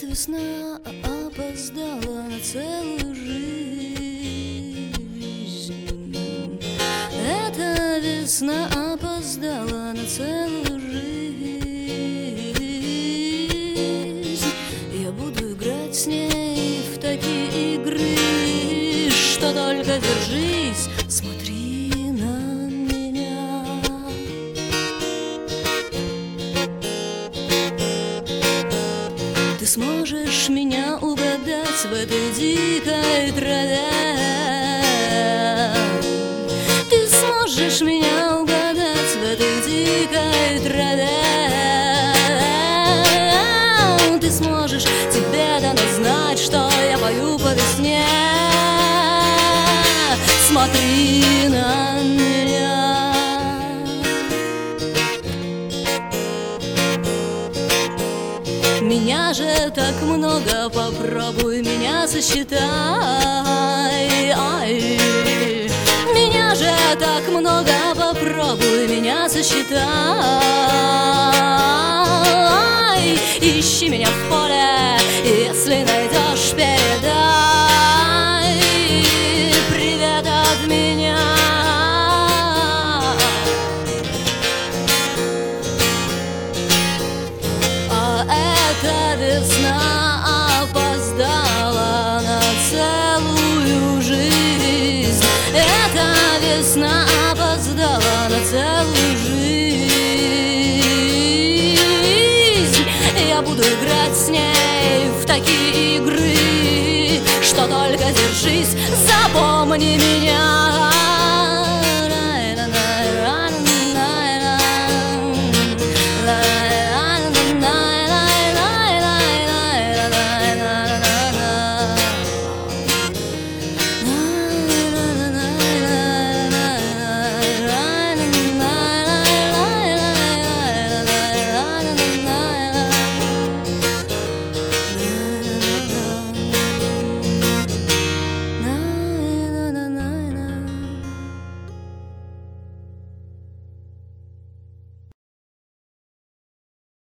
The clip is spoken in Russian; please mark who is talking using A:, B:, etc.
A: весна опоздала на целую жизнь. Эта весна опоздала на целую жизнь. Я буду играть с ней в такие игры, что только держись, смотри на меня. Ты сможешь меня угадать в этой дикой траве. Ты сможешь меня угадать в этой дикой траве. Ты сможешь, тебе дано знать, что я пою по весне. Смотри на меня. Меня же так много, попробуй меня сосчитай. Ай. Меня же так много, попробуй меня сосчитай. Ищи меня в поле, если найдешь, передай привет от меня. А эта весна опоздала на целую жизнь. Эта весна опоздала на целую жизнь. Я буду играть с ней в такие игры, что только держись, запомни меня.